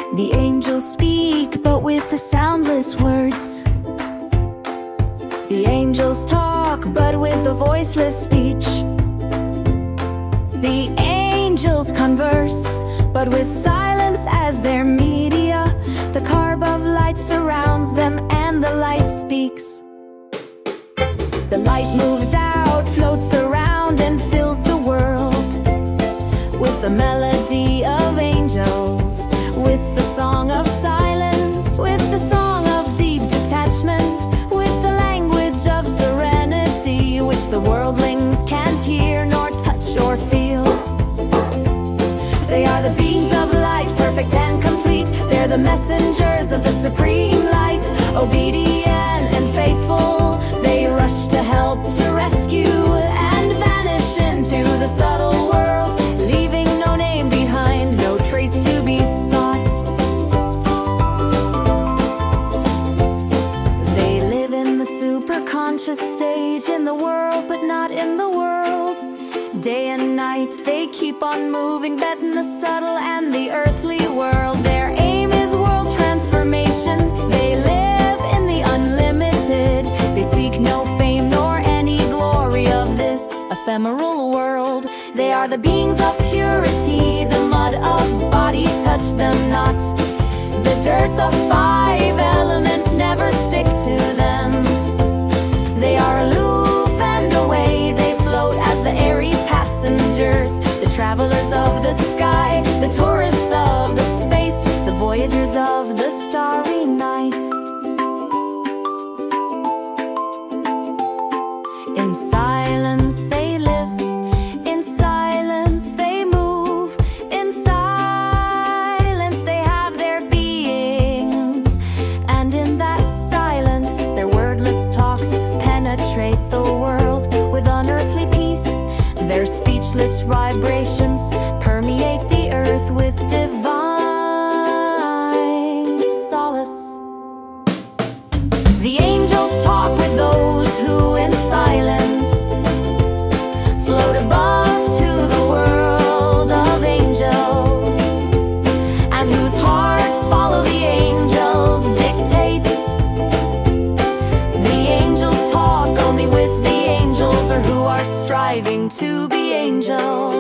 The angels speak, but with the soundless words. The angels talk, but with a voiceless speech. The angels converse, but with silence as their media. The carb of light surrounds them, and the light speaks. The light moves out, floats around, and fills the world with the melody of angels, with the song of silence, with the song of deep detachment, with the language of serenity, which the worldlings can't hear, nor touch or feel. They are the beings of light, perfect and complete. They're the messengers of the supreme light, obedient and faithful. They rush to help, to rescue, and vanish into the subtle world, leaving no name behind, no trace to be sought. They live in the superconscious stage, in the world but not in the world. Day and night they keep on moving, betting the subtle and the earthly world. Their aim is world transformation. They live in the unlimited. They seek no fame nor any glory of this ephemeral world. They are the beings of purity. The mud of body touch them not. The dirt of 5 elements never stick to them. They are aloof and away. They float as the airy passengers, the travelers of the sky, the tourists of the space, the voyagers of the starry night. In silence they live, in silence they move, in silence they have their being, and in that silence their wordless talks penetrate the world with unearthly peace. Their speechless vibrations permeate the earth with divine solace. The angels talk with those who in silence float above to the world of angels, and whose hearts follow the angels' dictates. The angels talk only with the angels, or who are striving to be angels.